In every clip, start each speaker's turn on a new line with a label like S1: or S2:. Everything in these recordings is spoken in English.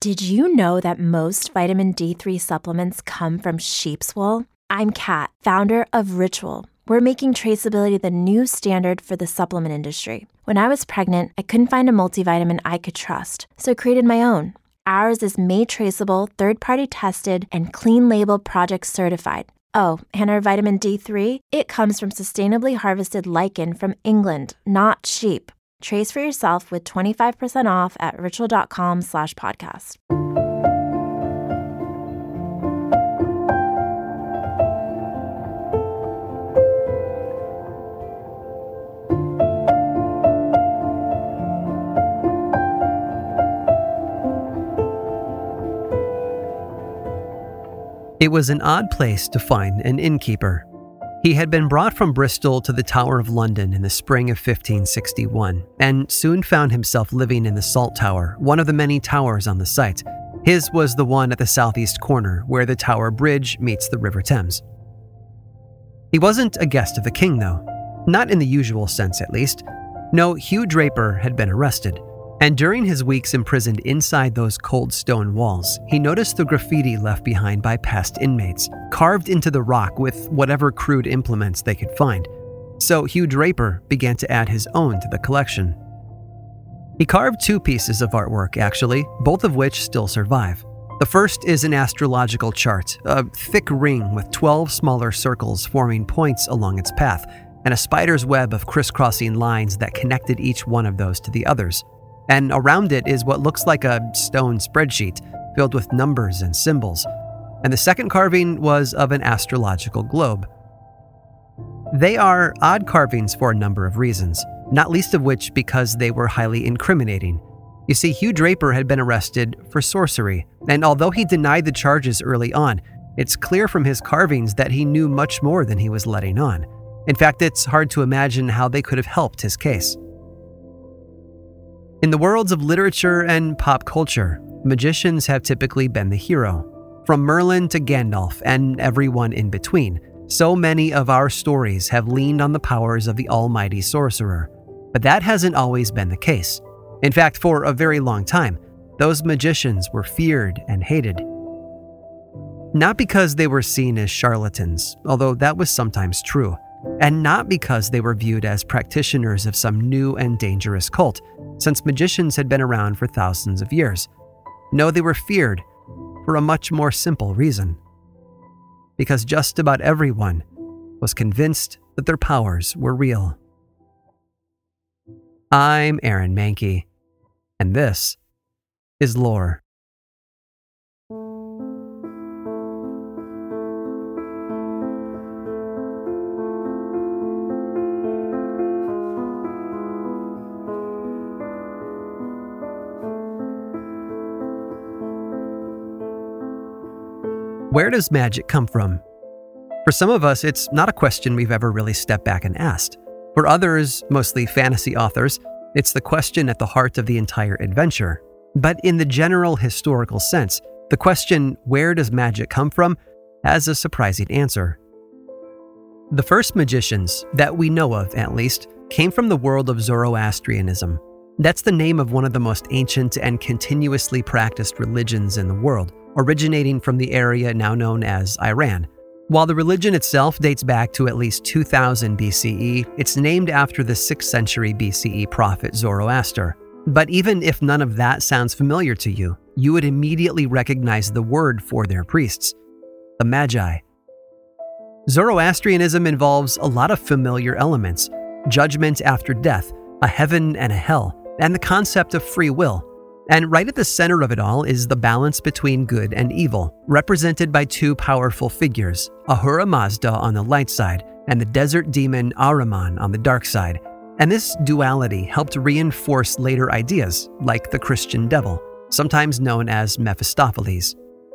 S1: Did you know that most vitamin D3 supplements come from sheep's wool? I'm Kat, founder of Ritual. We're making traceability the new standard for the supplement industry. When I was pregnant, I couldn't find a multivitamin I could trust, so I created my own. Ours is made traceable, third-party tested, and clean label project certified. Oh, and our vitamin D3, it comes from sustainably harvested lichen from England, not sheep. Trace for yourself with 25% off at ritual.com/podcast.
S2: It was an odd place to find an innkeeper. He had been brought from Bristol to the Tower of London in the spring of 1561, and soon found himself living in the Salt Tower, one of the many towers on the site. His was the one at the southeast corner, where the Tower Bridge meets the River Thames. He wasn't a guest of the king, though. Not in the usual sense, at least. No, Hugh Draper had been arrested. And during his weeks imprisoned inside those cold stone walls, he noticed the graffiti left behind by past inmates, carved into the rock with whatever crude implements they could find. So Hugh Draper began to add his own to the collection. He carved 2 pieces of artwork, actually, both of which still survive. The first is an astrological chart, a thick ring with 12 smaller circles forming points along its path, and a spider's web of crisscrossing lines that connected each one of those to the others. And around it is what looks like a stone spreadsheet filled with numbers and symbols. And the second carving was of an astrological globe. They are odd carvings for a number of reasons, not least of which because they were highly incriminating. You see, Hugh Draper had been arrested for sorcery, and although he denied the charges early on, it's clear from his carvings that he knew much more than he was letting on. In fact, it's hard to imagine how they could have helped his case. In the worlds of literature and pop culture, magicians have typically been the hero. From Merlin to Gandalf and everyone in between, so many of our stories have leaned on the powers of the almighty sorcerer. But that hasn't always been the case. In fact, for a very long time, those magicians were feared and hated. Not because they were seen as charlatans, although that was sometimes true, and not because they were viewed as practitioners of some new and dangerous cult, since magicians had been around for thousands of years. No, they were feared for a much more simple reason. Because just about everyone was convinced that their powers were real. I'm Aaron Mahnke, and this is Lore. Where does magic come from? For some of us, it's not a question we've ever really stepped back and asked. For others, mostly fantasy authors, it's the question at the heart of the entire adventure. But in the general historical sense, the question, where does magic come from, has a surprising answer. The first magicians, that we know of at least, came from the world of Zoroastrianism. That's the name of one of the most ancient and continuously practiced religions in the world, originating from the area now known as Iran. While the religion itself dates back to at least 2000 BCE, it's named after the 6th century BCE prophet Zoroaster. But even if none of that sounds familiar to you, you would immediately recognize the word for their priests, the Magi. Zoroastrianism involves a lot of familiar elements: judgment after death, a heaven and a hell, and the concept of free will. And right at the center of it all is the balance between good and evil, represented by 2 powerful figures, Ahura Mazda on the light side and the desert demon Ahriman on the dark side. And this duality helped reinforce later ideas, like the Christian devil, sometimes known as Mephistopheles.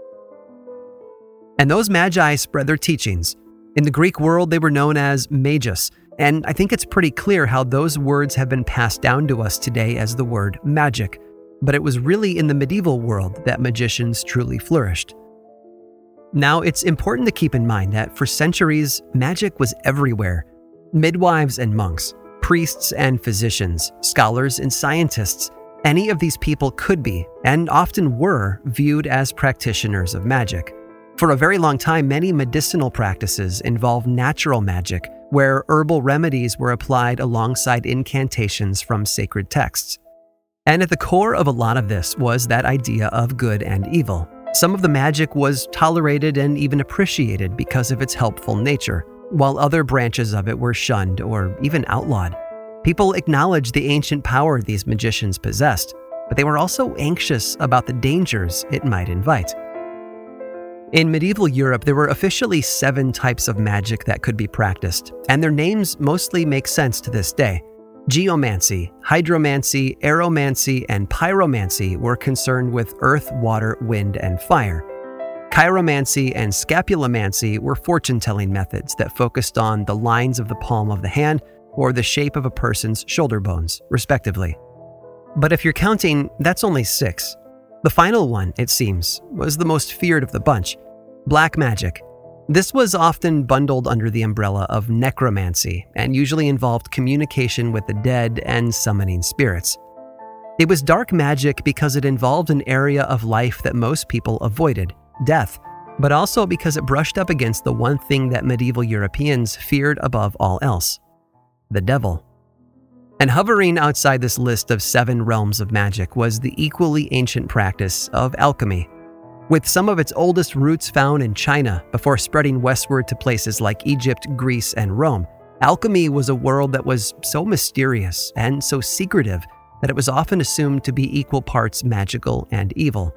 S2: And those magi spread their teachings. In the Greek world, they were known as magus, and I think it's pretty clear how those words have been passed down to us today as the word magic. But it was really in the medieval world that magicians truly flourished. Now, it's important to keep in mind that for centuries, magic was everywhere. Midwives and monks, priests and physicians, scholars and scientists, Any of these people could be, and often were, viewed as practitioners of magic. For a very long time, many medicinal practices involved natural magic, where herbal remedies were applied alongside incantations from sacred texts. And at the core of a lot of this was that idea of good and evil. Some of the magic was tolerated and even appreciated because of its helpful nature, while other branches of it were shunned or even outlawed. People acknowledged the ancient power these magicians possessed, but they were also anxious about the dangers it might invite. In medieval Europe, there were officially 7 types of magic that could be practiced, and their names mostly make sense to this day. Geomancy, hydromancy, aeromancy, and pyromancy were concerned with earth, water, wind, and fire. Chiromancy and scapulomancy were fortune-telling methods that focused on the lines of the palm of the hand or the shape of a person's shoulder bones, respectively. But if you're counting, that's only 6. The final one, it seems, was the most feared of the bunch: black magic. This was often bundled under the umbrella of necromancy and usually involved communication with the dead and summoning spirits. It was dark magic because it involved an area of life that most people avoided, death, but also because it brushed up against the one thing that medieval Europeans feared above all else: the devil. And hovering outside this list of 7 realms of magic was the equally ancient practice of alchemy. With some of its oldest roots found in China before spreading westward to places like Egypt, Greece, and Rome, alchemy was a world that was so mysterious and so secretive that it was often assumed to be equal parts magical and evil.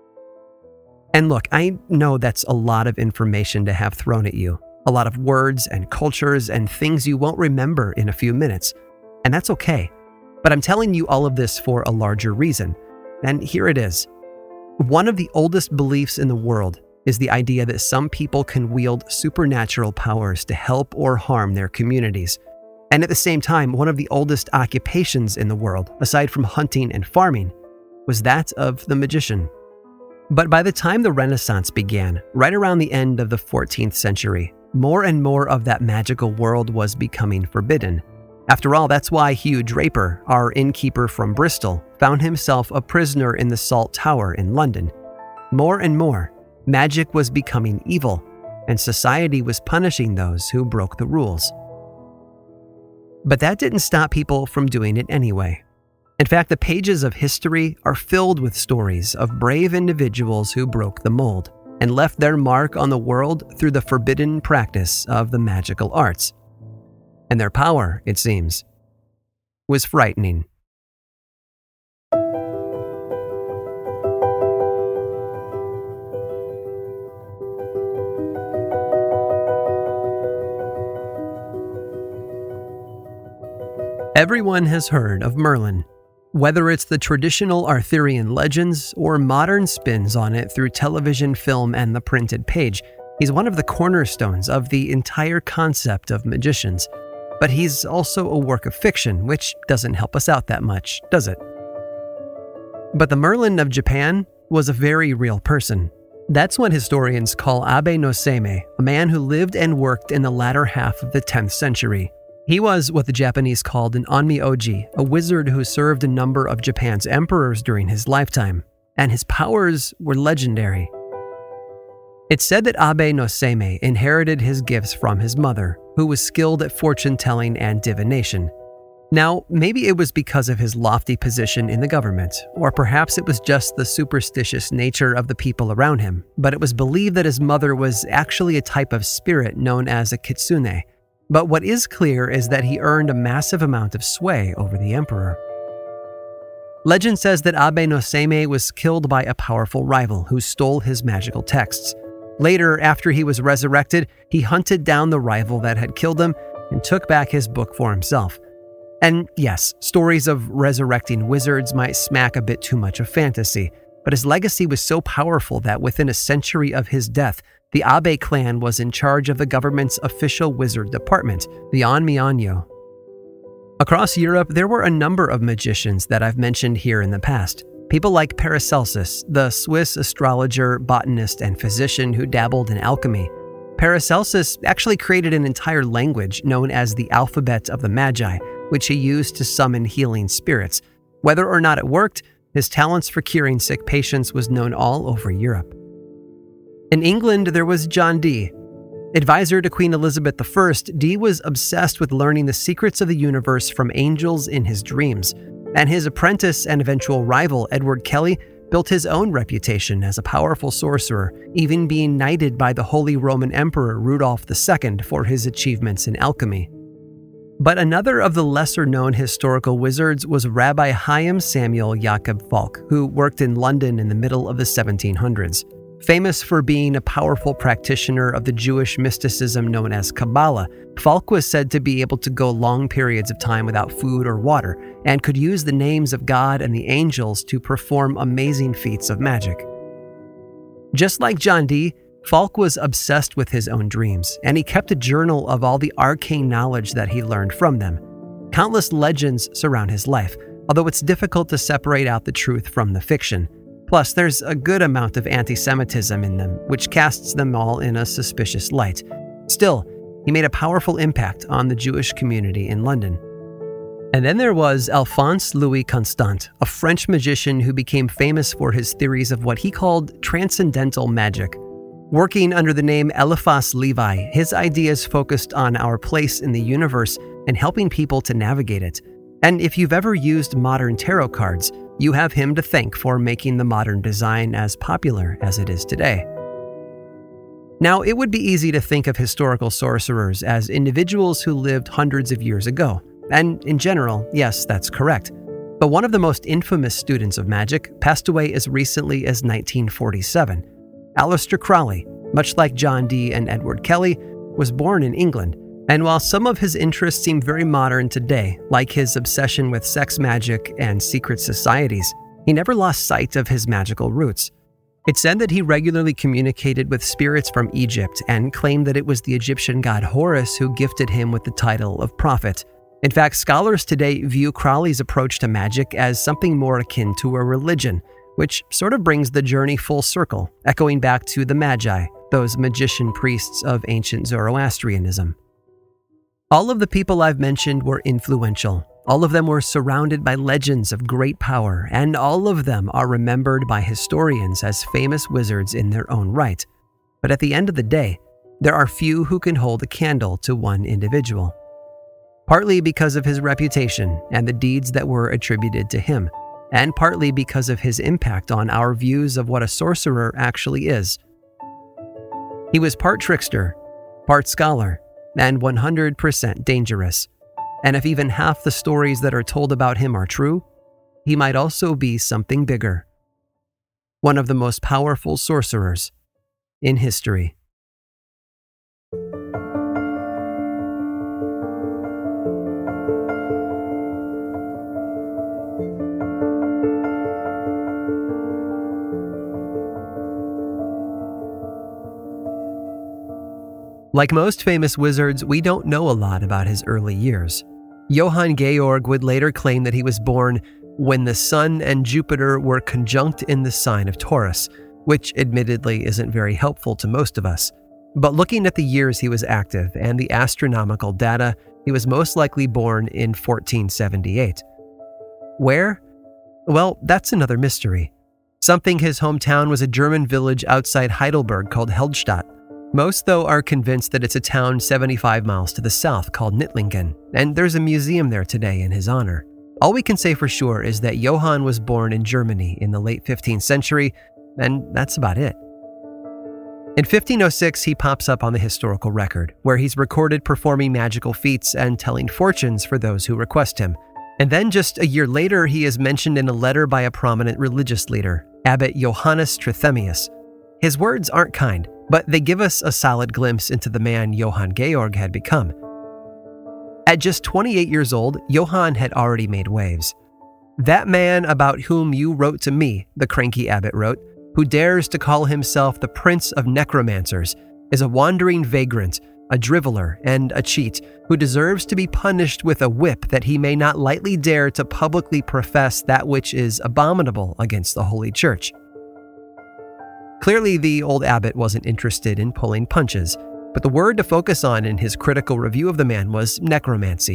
S2: And look, I know that's a lot of information to have thrown at you, a lot of words and cultures and things you won't remember in a few minutes, and that's okay. But I'm telling you all of this for a larger reason, and here it is. One of the oldest beliefs in the world is the idea that some people can wield supernatural powers to help or harm their communities. And at the same time, one of the oldest occupations in the world, aside from hunting and farming, was that of the magician. But by the time the Renaissance began, right around the end of the 14th century, more and more of that magical world was becoming forbidden. After all, that's why Hugh Draper, our innkeeper from Bristol, found himself a prisoner in the Salt Tower in London. More and more, magic was becoming evil, and society was punishing those who broke the rules. But that didn't stop people from doing it anyway. In fact, the pages of history are filled with stories of brave individuals who broke the mold and left their mark on the world through the forbidden practice of the magical arts. And their power, it seems, was frightening. Everyone has heard of Merlin. Whether it's the traditional Arthurian legends or modern spins on it through television, film, and the printed page, he's one of the cornerstones of the entire concept of magicians. But he's also a work of fiction, which doesn't help us out that much, does it? But the Merlin of Japan was a very real person. That's what historians call Abe no Seimei, a man who lived and worked in the latter half of the 10th century. He was what the Japanese called an onmyoji, a wizard who served a number of Japan's emperors during his lifetime, and his powers were legendary. It's said that Abe no Seimei inherited his gifts from his mother, who was skilled at fortune-telling and divination. Now, maybe it was because of his lofty position in the government, or perhaps it was just the superstitious nature of the people around him, but it was believed that his mother was actually a type of spirit known as a kitsune. But what is clear is that he earned a massive amount of sway over the emperor. Legend says that Abe no Seimei was killed by a powerful rival who stole his magical texts. Later, after he was resurrected, he hunted down the rival that had killed him and took back his book for himself. And yes, stories of resurrecting wizards might smack a bit too much of fantasy, but his legacy was so powerful that within a century of his death, the Abe clan was in charge of the government's official wizard department, the Onmyo. Across Europe, there were a number of magicians that I've mentioned here in the past. People like Paracelsus, the Swiss astrologer, botanist, and physician who dabbled in alchemy. Paracelsus actually created an entire language known as the Alphabet of the Magi, which he used to summon healing spirits. Whether or not it worked, his talents for curing sick patients was known all over Europe. In England, there was John Dee. Advisor to Queen Elizabeth I, Dee was obsessed with learning the secrets of the universe from angels in his dreams, and his apprentice and eventual rival, Edward Kelly, built his own reputation as a powerful sorcerer, even being knighted by the Holy Roman Emperor Rudolph II for his achievements in alchemy. But another of the lesser-known historical wizards was Rabbi Chaim Samuel Jacob Falk, who worked in London in the middle of the 1700s. Famous for being a powerful practitioner of the Jewish mysticism known as Kabbalah, Falk was said to be able to go long periods of time without food or water, and could use the names of God and the angels to perform amazing feats of magic. Just like John Dee, Falk was obsessed with his own dreams, and he kept a journal of all the arcane knowledge that he learned from them. Countless legends surround his life, although it's difficult to separate out the truth from the fiction. Plus, there's a good amount of anti-Semitism in them, which casts them all in a suspicious light. Still, he made a powerful impact on the Jewish community in London. And then there was Alphonse Louis Constant, a French magician who became famous for his theories of what he called transcendental magic. Working under the name Eliphas Levi, his ideas focused on our place in the universe and helping people to navigate it. And if you've ever used modern tarot cards, you have him to thank for making the modern design as popular as it is today. Now, it would be easy to think of historical sorcerers as individuals who lived hundreds of years ago. And in general, yes, that's correct. But one of the most infamous students of magic passed away as recently as 1947. Aleister Crowley, much like John Dee and Edward Kelly, was born in England. And while some of his interests seem very modern today, like his obsession with sex magic and secret societies, he never lost sight of his magical roots. It's said that he regularly communicated with spirits from Egypt and claimed that it was the Egyptian god Horus who gifted him with the title of prophet. In fact, scholars today view Crowley's approach to magic as something more akin to a religion, which sort of brings the journey full circle, echoing back to the Magi, those magician priests of ancient Zoroastrianism. All of the people I've mentioned were influential. All of them were surrounded by legends of great power, and all of them are remembered by historians as famous wizards in their own right. But at the end of the day, there are few who can hold a candle to one individual. Partly because of his reputation and the deeds that were attributed to him, and partly because of his impact on our views of what a sorcerer actually is. He was part trickster, part scholar, and 100% dangerous. And if even half the stories that are told about him are true, he might also be something bigger. One of the most powerful sorcerers in history. Like most famous wizards, we don't know a lot about his early years. Johann Georg would later claim that he was born when the Sun and Jupiter were conjunct in the sign of Taurus, which admittedly isn't very helpful to most of us. But looking at the years he was active and the astronomical data, he was most likely born in 1478. Where? Well, that's another mystery. Some think his hometown was a German village outside Heidelberg called Heldstadt. Most, though, are convinced that it's a town 75 miles to the south called Nittlingen, and there's a museum there today in his honor. All we can say for sure is that Johann was born in Germany in the late 15th century, and that's about it. In 1506, he pops up on the historical record, where he's recorded performing magical feats and telling fortunes for those who request him. And then just a year later, he is mentioned in a letter by a prominent religious leader, Abbot Johannes Trithemius. His words aren't kind, but they give us a solid glimpse into the man Johann Georg had become. At just 28 years old, Johann had already made waves. "That man about whom you wrote to me," the cranky abbot wrote, "who dares to call himself the prince of necromancers, is a wandering vagrant, a driveler, and a cheat, who deserves to be punished with a whip that he may not lightly dare to publicly profess that which is abominable against the Holy Church." Clearly, the old abbot wasn't interested in pulling punches, but the word to focus on in his critical review of the man was necromancy.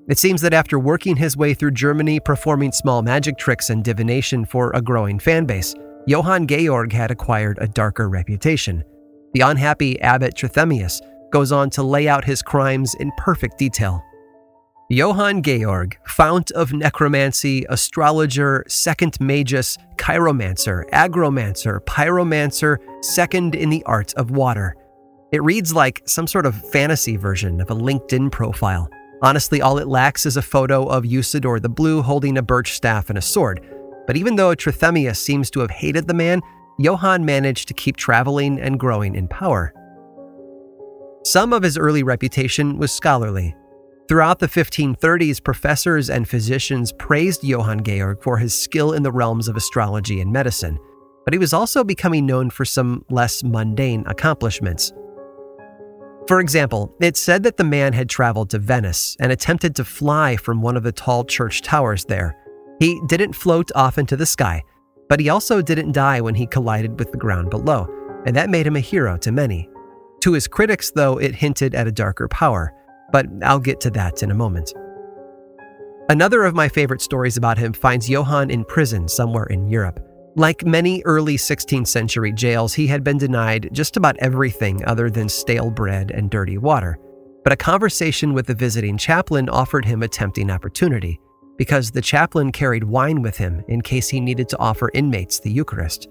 S2: It seems that after working his way through Germany performing small magic tricks and divination for a growing fan base, Johann Georg had acquired a darker reputation. The unhappy abbot Trithemius goes on to lay out his crimes in perfect detail. Johann Georg, fount of necromancy, astrologer, second magus, chiromancer, agromancer, pyromancer, second in the art of water. It reads like some sort of fantasy version of a LinkedIn profile. Honestly, all it lacks is a photo of Usador the Blue holding a birch staff and a sword. But even though Trithemius seems to have hated the man, Johann managed to keep traveling and growing in power. Some of his early reputation was scholarly. Throughout the 1530s, professors and physicians praised Johann Georg for his skill in the realms of astrology and medicine, but he was also becoming known for some less mundane accomplishments. For example, it's said that the man had traveled to Venice and attempted to fly from one of the tall church towers there. He didn't float off into the sky, but he also didn't die when he collided with the ground below, and that made him a hero to many. To his critics, though, it hinted at a darker power, but I'll get to that in a moment. Another of my favorite stories about him finds Johann in prison somewhere in Europe. Like many early 16th century jails, he had been denied just about everything other than stale bread and dirty water. But a conversation with the visiting chaplain offered him a tempting opportunity, because the chaplain carried wine with him in case he needed to offer inmates the Eucharist.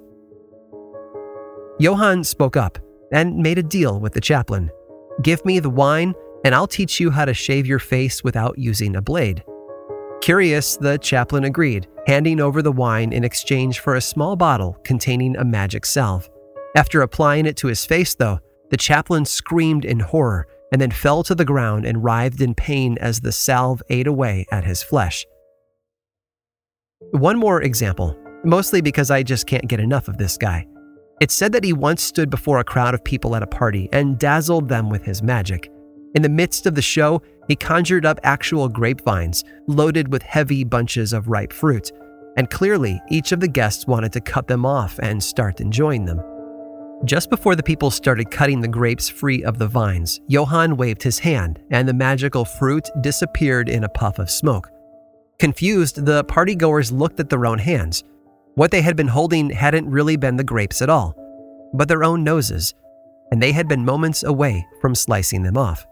S2: Johann spoke up and made a deal with the chaplain. "Give me the wine, and I'll teach you how to shave your face without using a blade." Curious, the chaplain agreed, handing over the wine in exchange for a small bottle containing a magic salve. After applying it to his face, though, the chaplain screamed in horror and then fell to the ground and writhed in pain as the salve ate away at his flesh. One more example, mostly because I just can't get enough of this guy. It's said that he once stood before a crowd of people at a party and dazzled them with his magic. In the midst of the show, he conjured up actual grapevines loaded with heavy bunches of ripe fruit, and clearly each of the guests wanted to cut them off and start enjoying them. Just before the people started cutting the grapes free of the vines, Johann waved his hand, and the magical fruit disappeared in a puff of smoke. Confused, the partygoers looked at their own hands. What they had been holding hadn't really been the grapes at all, but their own noses, and they had been moments away from slicing them off.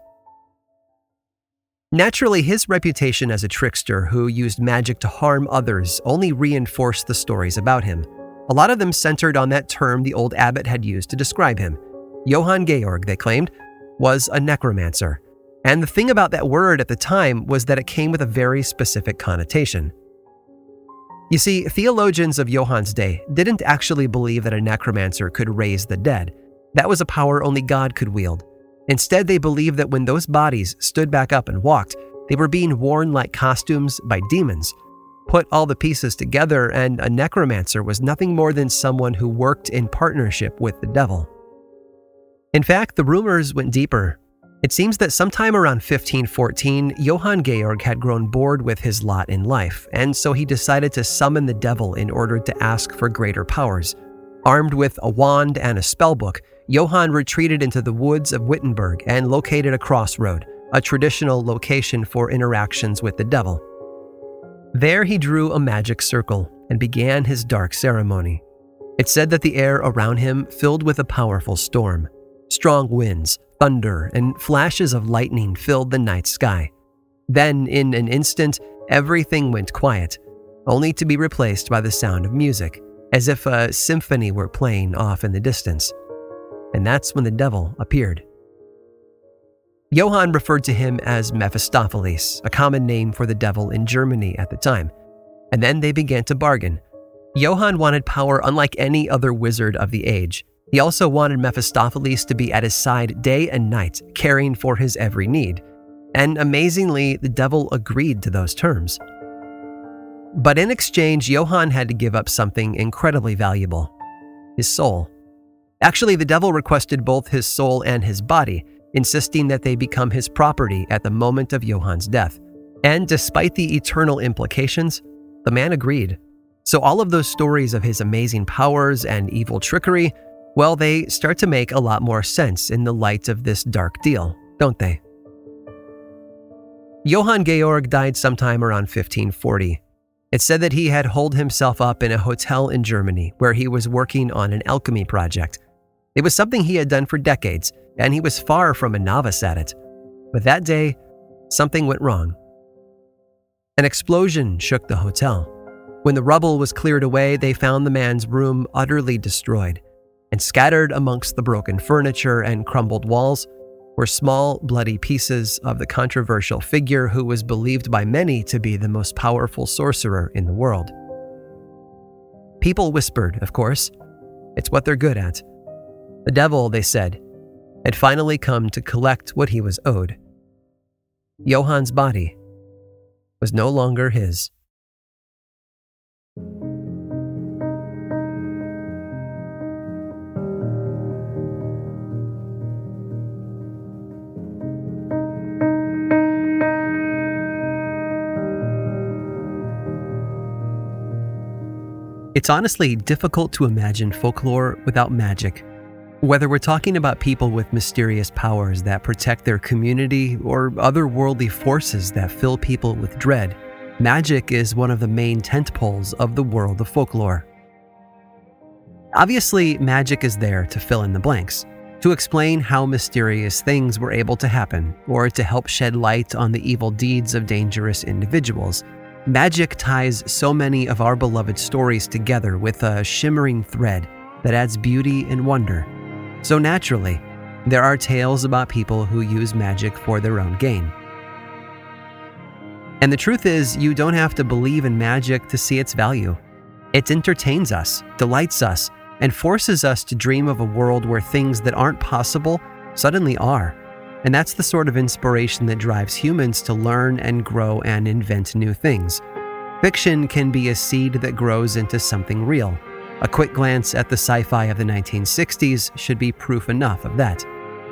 S2: Naturally, his reputation as a trickster who used magic to harm others only reinforced the stories about him. A lot of them centered on that term the old abbot had used to describe him. Johann Georg, they claimed, was a necromancer. And the thing about that word at the time was that it came with a very specific connotation. You see, theologians of Johann's day didn't actually believe that a necromancer could raise the dead. That was a power only God could wield. Instead, they believed that when those bodies stood back up and walked, they were being worn like costumes by demons. Put all the pieces together, and a necromancer was nothing more than someone who worked in partnership with the devil. In fact, the rumors went deeper. It seems that sometime around 1514, Johann Georg had grown bored with his lot in life, and so he decided to summon the devil in order to ask for greater powers. Armed with a wand and a spellbook, Johann retreated into the woods of Wittenberg and located a crossroad, a traditional location for interactions with the devil. There he drew a magic circle and began his dark ceremony. It's said that the air around him filled with a powerful storm. Strong winds, thunder, and flashes of lightning filled the night sky. Then, in an instant, everything went quiet, only to be replaced by the sound of music, as if a symphony were playing off in the distance. And that's when the devil appeared. Johann referred to him as Mephistopheles, a common name for the devil in Germany at the time. And then they began to bargain. Johann wanted power unlike any other wizard of the age. He also wanted Mephistopheles to be at his side day and night, caring for his every need. And amazingly, the devil agreed to those terms. But in exchange, Johann had to give up something incredibly valuable: his soul. Actually, the devil requested both his soul and his body, insisting that they become his property at the moment of Johann's death. And despite the eternal implications, the man agreed. So all of those stories of his amazing powers and evil trickery, well, they start to make a lot more sense in the light of this dark deal, don't they? Johann Georg died sometime around 1540. It's said that he had holed himself up in a hotel in Germany where he was working on an alchemy project. It was something he had done for decades, and he was far from a novice at it. But that day, something went wrong. An explosion shook the hotel. When the rubble was cleared away, they found the man's room utterly destroyed, and scattered amongst the broken furniture and crumbled walls were small, bloody pieces of the controversial figure who was believed by many to be the most powerful sorcerer in the world. People whispered, of course. It's what they're good at. The devil, they said, had finally come to collect what he was owed. Johann's body was no longer his. It's honestly difficult to imagine folklore without magic. Whether we're talking about people with mysterious powers that protect their community or otherworldly forces that fill people with dread, magic is one of the main tentpoles of the world of folklore. Obviously, magic is there to fill in the blanks, to explain how mysterious things were able to happen, or to help shed light on the evil deeds of dangerous individuals. Magic ties so many of our beloved stories together with a shimmering thread that adds beauty and wonder. So naturally, there are tales about people who use magic for their own gain. And the truth is, you don't have to believe in magic to see its value. It entertains us, delights us, and forces us to dream of a world where things that aren't possible suddenly are. And that's the sort of inspiration that drives humans to learn and grow and invent new things. Fiction can be a seed that grows into something real. A quick glance at the sci-fi of the 1960s should be proof enough of that.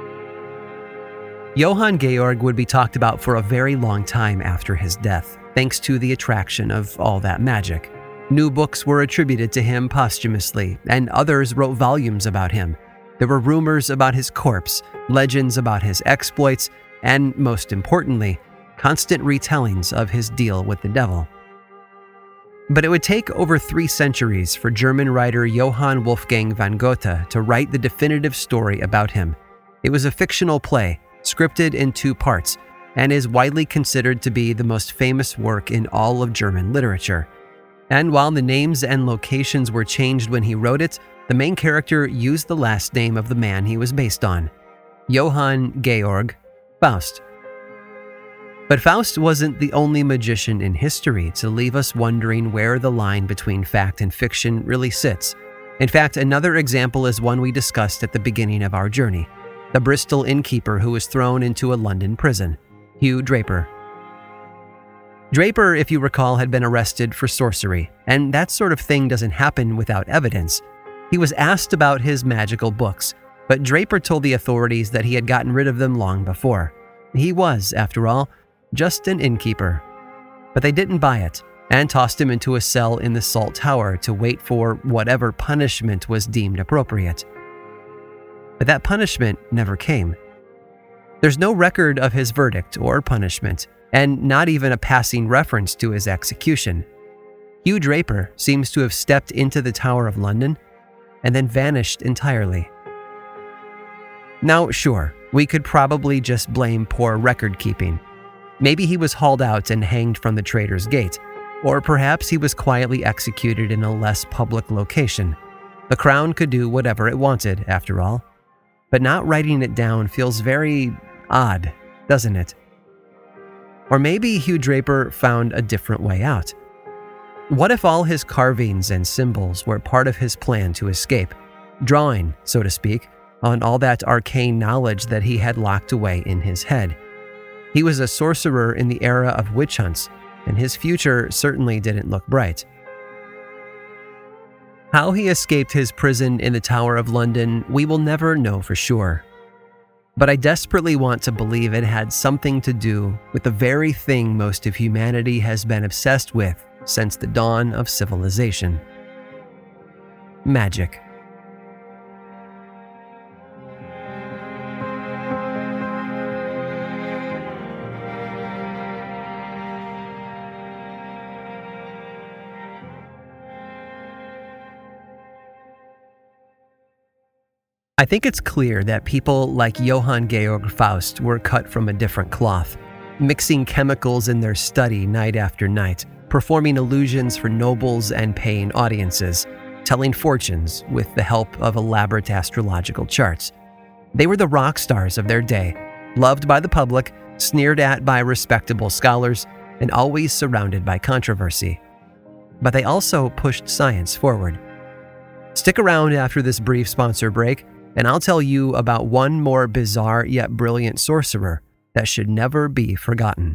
S2: Johann Georg would be talked about for a very long time after his death, thanks to the attraction of all that magic. New books were attributed to him posthumously, and others wrote volumes about him. There were rumors about his corpse, legends about his exploits, and, most importantly, constant retellings of his deal with the devil. But it would take over 3 centuries for German writer Johann Wolfgang von Goethe to write the definitive story about him. It was a fictional play, scripted in 2 parts, and is widely considered to be the most famous work in all of German literature. And while the names and locations were changed when he wrote it, the main character used the last name of the man he was based on, Johann Georg Faust. But Faust wasn't the only magician in history to leave us wondering where the line between fact and fiction really sits. In fact, another example is one we discussed at the beginning of our journey, the Bristol innkeeper who was thrown into a London prison, Hugh Draper. Draper, if you recall, had been arrested for sorcery, and that sort of thing doesn't happen without evidence. He was asked about his magical books, but Draper told the authorities that he had gotten rid of them long before. He was, after all, just an innkeeper. But they didn't buy it, and tossed him into a cell in the Salt Tower to wait for whatever punishment was deemed appropriate. But that punishment never came. There's no record of his verdict or punishment, and not even a passing reference to his execution. Hugh Draper seems to have stepped into the Tower of London and then vanished entirely. Now, sure, we could probably just blame poor record-keeping. Maybe he was hauled out and hanged from the Traitor's Gate, or perhaps he was quietly executed in a less public location. The Crown could do whatever it wanted, after all. But not writing it down feels very odd, doesn't it? Or maybe Hugh Draper found a different way out. What if all his carvings and symbols were part of his plan to escape, drawing, so to speak, on all that arcane knowledge that he had locked away in his head? He was a sorcerer in the era of witch hunts, and his future certainly didn't look bright. How he escaped his prison in the Tower of London, we will never know for sure. But I desperately want to believe it had something to do with the very thing most of humanity has been obsessed with since the dawn of civilization: magic. I think it's clear that people like Johann Georg Faust were cut from a different cloth, mixing chemicals in their study night after night, performing illusions for nobles and paying audiences, telling fortunes with the help of elaborate astrological charts. They were the rock stars of their day, loved by the public, sneered at by respectable scholars, and always surrounded by controversy. But they also pushed science forward. Stick around after this brief sponsor break, and I'll tell you about one more bizarre yet brilliant sorcerer that should never be forgotten.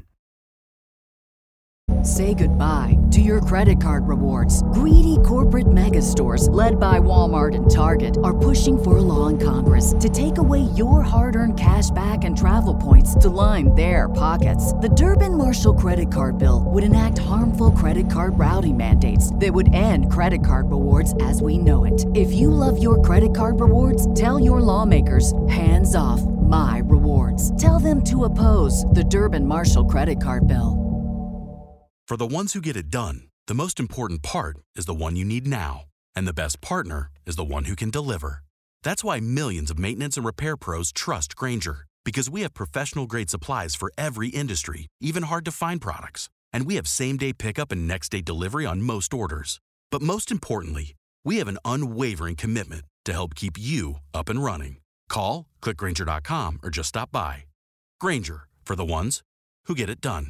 S3: Say goodbye to your credit card rewards. Greedy corporate mega stores, led by Walmart and Target, are pushing for a law in Congress to take away your hard-earned cash back and travel points to line their pockets. The Durbin-Marshall credit card bill would enact harmful credit card routing mandates that would end credit card rewards as we know it. If you love your credit card rewards, tell your lawmakers, hands off my rewards. Tell them to oppose the Durbin-Marshall credit card bill.
S4: For the ones who get it done, the most important part is the one you need now. And the best partner is the one who can deliver. That's why millions of maintenance and repair pros trust Grainger, because we have professional-grade supplies for every industry, even hard-to-find products. And we have same-day pickup and next-day delivery on most orders. But most importantly, we have an unwavering commitment to help keep you up and running. Call, click Grainger.com, or just stop by. Grainger, for the ones who get it done.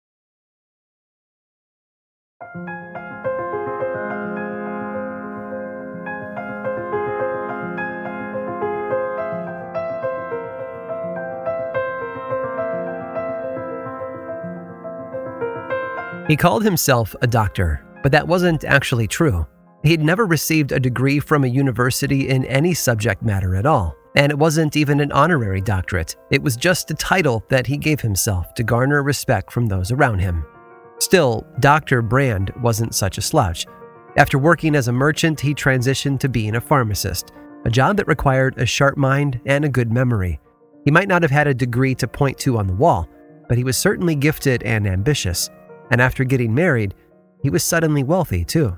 S2: He called himself a doctor, but that wasn't actually true. He'd never received a degree from a university in any subject matter at all, and it wasn't even an honorary doctorate. It was just a title that he gave himself to garner respect from those around him. Still, Dr. Brand wasn't such a slouch. After working as a merchant, he transitioned to being a pharmacist, a job that required a sharp mind and a good memory. He might not have had a degree to point to on the wall, but he was certainly gifted and ambitious. And after getting married, he was suddenly wealthy too.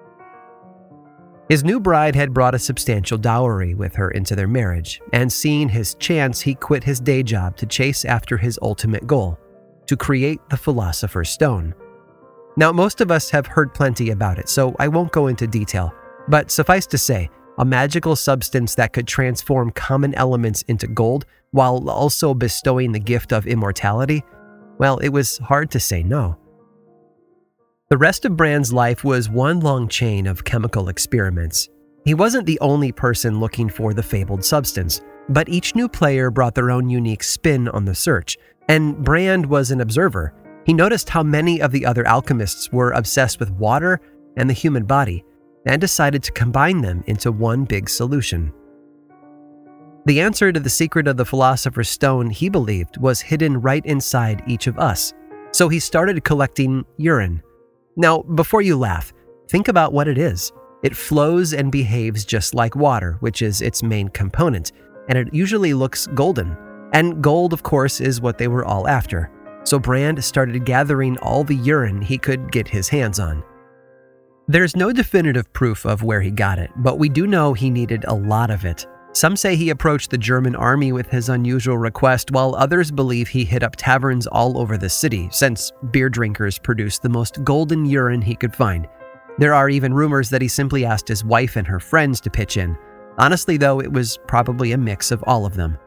S2: His new bride had brought a substantial dowry with her into their marriage, and seeing his chance, he quit his day job to chase after his ultimate goal, to create the Philosopher's Stone. Now, most of us have heard plenty about it, so I won't go into detail, but suffice to say, a magical substance that could transform common elements into gold while also bestowing the gift of immortality, well, it was hard to say no. The rest of Brand's life was one long chain of chemical experiments. He wasn't the only person looking for the fabled substance, but each new player brought their own unique spin on the search, and Brand was an observer. He noticed how many of the other alchemists were obsessed with water and the human body, and decided to combine them into one big solution. The answer to the secret of the Philosopher's Stone, he believed, was hidden right inside each of us, so he started collecting urine. Now, before you laugh, think about what it is. It flows and behaves just like water, which is its main component, and it usually looks golden. And gold, of course, is what they were all after. So Brand started gathering all the urine he could get his hands on. There's no definitive proof of where he got it, but we do know he needed a lot of it. Some say he approached the German army with his unusual request, while others believe he hit up taverns all over the city, since beer drinkers produced the most golden urine he could find. There are even rumors that he simply asked his wife and her friends to pitch in. Honestly, though, it was probably a mix of all of them.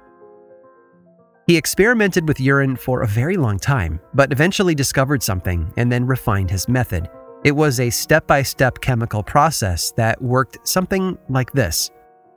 S2: He experimented with urine for a very long time, but eventually discovered something and then refined his method. It was a step-by-step chemical process that worked something like this.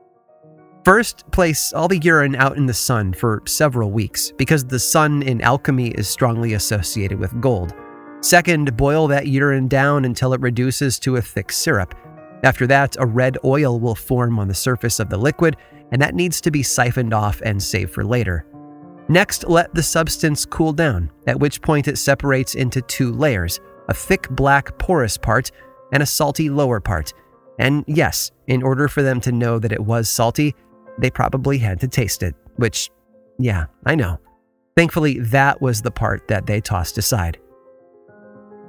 S2: First, place all the urine out in the sun for several weeks, because the sun in alchemy is strongly associated with gold. Second, boil that urine down until it reduces to a thick syrup. After that, a red oil will form on the surface of the liquid, and that needs to be siphoned off and saved for later. Next, let the substance cool down, at which point it separates into two layers, a thick black porous part and a salty lower part. And yes, in order for them to know that it was salty, they probably had to taste it, which, yeah, I know. Thankfully, that was the part that they tossed aside.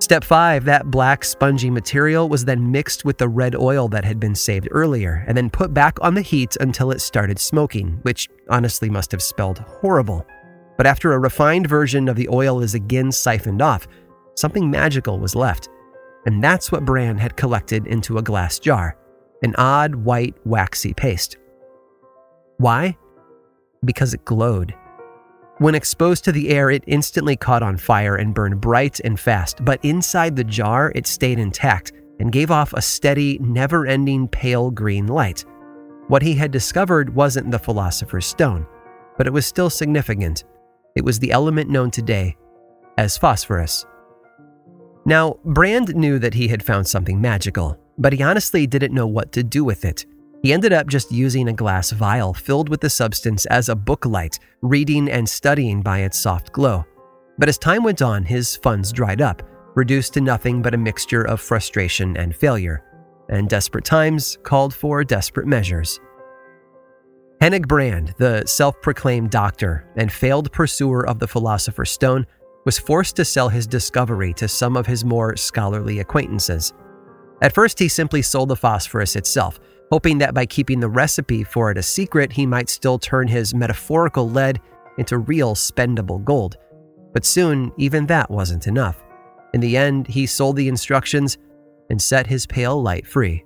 S2: Step 5, that black spongy material was then mixed with the red oil that had been saved earlier and then put back on the heat until it started smoking, which honestly must have smelled horrible. But after a refined version of the oil is again siphoned off, something magical was left. And that's what Brand had collected into a glass jar, an odd white waxy paste. Why? Because it glowed. When exposed to the air, it instantly caught on fire and burned bright and fast, but inside the jar, it stayed intact and gave off a steady, never-ending pale green light. What he had discovered wasn't the Philosopher's Stone, but it was still significant. It was the element known today as phosphorus. Now, Brand knew that he had found something magical, but he honestly didn't know what to do with it. He ended up just using a glass vial filled with the substance as a book light, reading and studying by its soft glow. But as time went on, his funds dried up, reduced to nothing but a mixture of frustration and failure. And desperate times called for desperate measures. Hennig Brand, the self-proclaimed doctor and failed pursuer of the Philosopher's Stone, was forced to sell his discovery to some of his more scholarly acquaintances. At first, he simply sold the phosphorus itself, hoping that by keeping the recipe for it a secret, he might still turn his metaphorical lead into real spendable gold. But soon, even that wasn't enough. In the end, he sold the instructions and set his pale light free.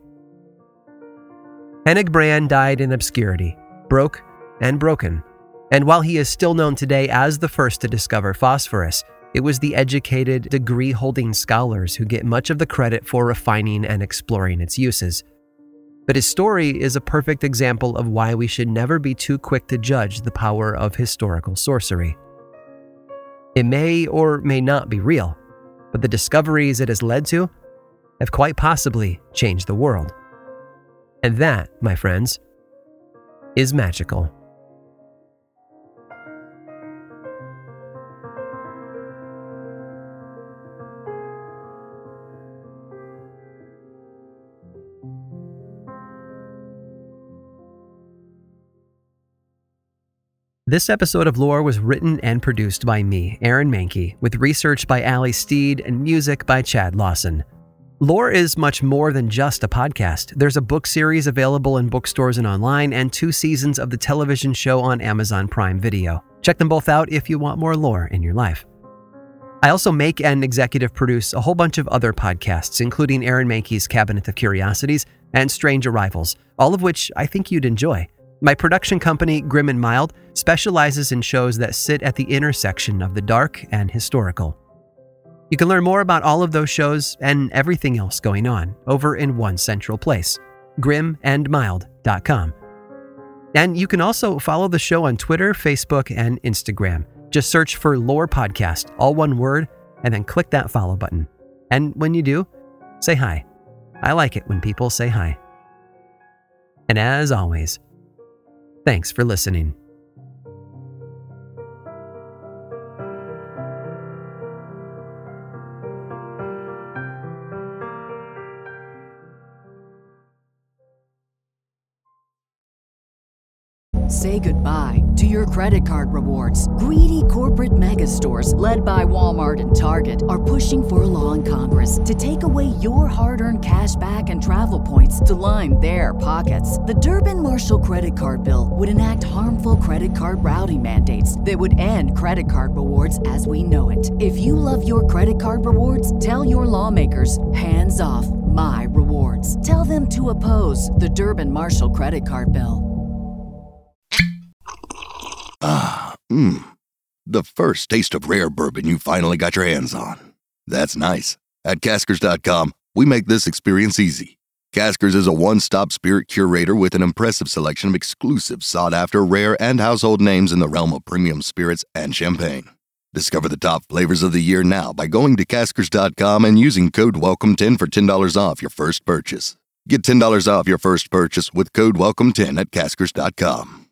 S2: Hennig Brand died in obscurity, broke and broken. And while he is still known today as the first to discover phosphorus, it was the educated, degree-holding scholars who get much of the credit for refining and exploring its uses. But his story is a perfect example of why we should never be too quick to judge the power of historical sorcery. It may or may not be real, but the discoveries it has led to have quite possibly changed the world. And that, my friends, is magical. This episode of Lore was written and produced by me, Aaron Mahnke, with research by Ali Steed and music by Chad Lawson. Lore is much more than just a podcast. There's a book series available in bookstores and online, and 2 seasons of the television show on Amazon Prime Video. Check them both out if you want more lore in your life. I also make and executive produce a whole bunch of other podcasts, including Aaron Mahnke's Cabinet of Curiosities and Strange Arrivals, all of which I think you'd enjoy. My production company, Grim and Mild, specializes in shows that sit at the intersection of the dark and historical. You can learn more about all of those shows and everything else going on over in one central place, grimandmild.com. And you can also follow the show on Twitter, Facebook, and Instagram. Just search for Lore Podcast, all one word, and then click that follow button. And when you do, say hi. I like it when people say hi. And as always, thanks for listening.
S3: Say goodbye to your credit card rewards. Greedy corporate mega stores, led by Walmart and Target, are pushing for a law in Congress to take away your hard-earned cash back and travel points to line their pockets. The Durbin-Marshall credit card bill would enact harmful credit card routing mandates that would end credit card rewards as we know it. If you love your credit card rewards, tell your lawmakers, hands off my rewards. Tell them to oppose the Durbin-Marshall credit card bill.
S5: The first taste of rare bourbon you finally got your hands on. That's nice. At Caskers.com, we make this experience easy. Caskers is a one-stop spirit curator with an impressive selection of exclusive, sought-after, rare, and household names in the realm of premium spirits and champagne. Discover the top flavors of the year now by going to Caskers.com and using code WELCOME10 for $10 off your first purchase. Get $10 off your first purchase with code WELCOME10 at Caskers.com.